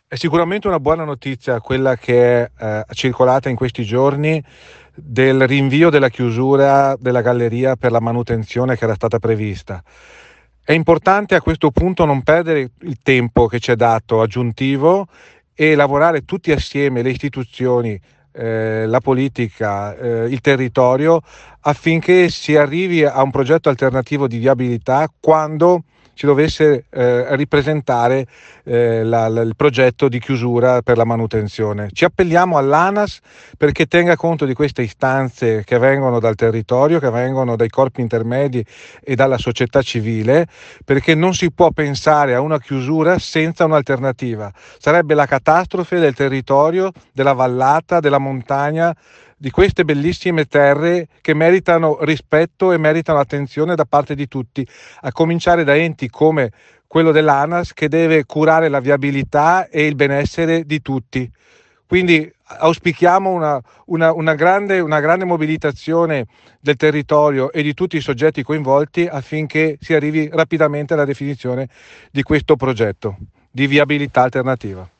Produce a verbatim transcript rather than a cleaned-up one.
È sicuramente una buona notizia quella che è eh, circolata in questi giorni del rinvio della chiusura della galleria per la manutenzione che era stata prevista. È importante a questo punto non perdere il tempo che ci è dato aggiuntivo e lavorare tutti assieme, le istituzioni, eh, la politica, eh, il territorio, affinché si arrivi a un progetto alternativo di viabilità quando ci dovesse eh, ripresentare eh, la, la, il progetto di chiusura per la manutenzione. Ci appelliamo all'ANAS perché tenga conto di queste istanze che vengono dal territorio, che vengono dai corpi intermedi e dalla società civile, perché non si può pensare a una chiusura senza un'alternativa. Sarebbe la catastrofe del territorio, della vallata, della montagna, di queste bellissime terre che meritano rispetto e meritano attenzione da parte di tutti, a cominciare da enti come quello dell'ANAS che deve curare la viabilità e il benessere di tutti. Quindi auspichiamo una, una, una, grande, una grande mobilitazione del territorio e di tutti i soggetti coinvolti affinché si arrivi rapidamente alla definizione di questo progetto di viabilità alternativa.